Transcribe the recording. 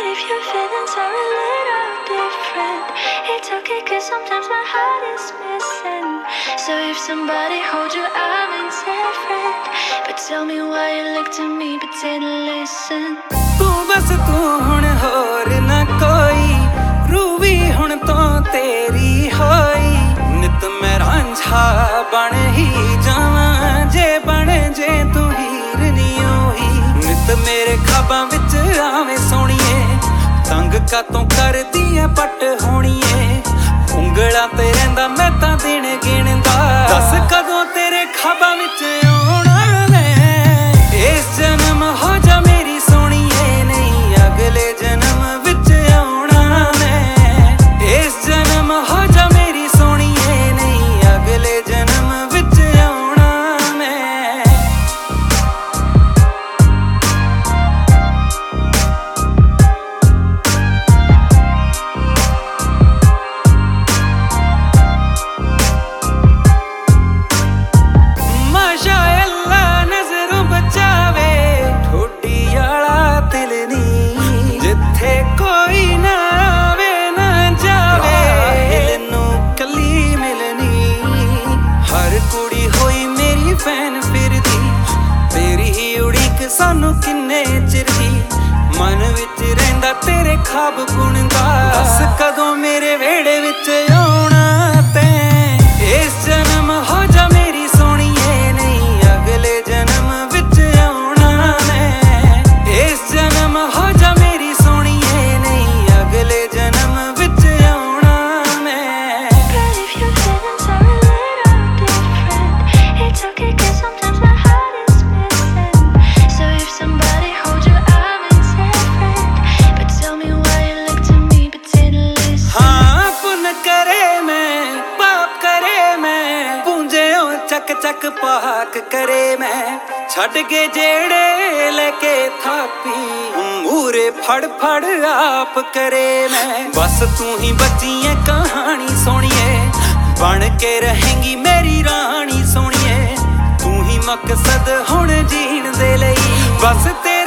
if your feelings are a little different, it's okay cause sometimes my heart is missing. So if somebody holds you, I'm indifferent, but tell me why you look to me but didn't listen. तू बस तू हुण होर ना कोई, Ruby हुण तो तेरी होई। नित मैं रांझा बन ही जावां, जे बन जे तू हीर नी होई। नित मेरे ख्वाबां विच आवें सोहणीए, तंग कातों करदी ऐ पट होणीए। उंगलां ते रहिंदा मैं तां दिन गिणदा, दस कदों तेरे ख्वाबां विच आउणा मैं। इस जन्म हो जा मेरी सोहणीए, नहीं अगले जन्म विच आउणा मैं। इस जन्म हो जा मेरी सोहणीए, नहीं अगले जन्म विच आउणा मैं। माशा अल्लाह नजरों बचावे, ठोडी आला दिल नी, जिथे कोई ना आवे ना जावे। हिलनू कली मिलनी, हर कुड़ी होई मेरी फैन फिरदी, तेरी ही उड़ीक सानू किन्ने चिर दी। मन विच रहिंदा तेरे ख्वाब बुणदा, दस कदों मेरे वेड़े विच आउणा तैं। इस जन्म हो जा मेरी सोहणीए, नहीं अगले जन्म विच आउणा मैं। इस जन्म हो जा मेरी सोहणीए, नहीं अगले जन्म विच आउणा मैं। But if your feelings are a little different, it's okay cause sometimes my heart is missing. So if somebody holds you, I'm indifferent, but tell me why you look to me but didn't listen. हाँ पुन करे मैं, पाप करे मैं, पूंजे चक चक पाक करे मैं। छड़ के जेड़े लेके थापी, मूरे फड़ फड़ आप करे मैं। बस तू ही बची है कहानी सोहणीए, बन के रहेंगी मेरी रानी सोहणीए। तू ही मकसद हुण जीण दे लई, बस ते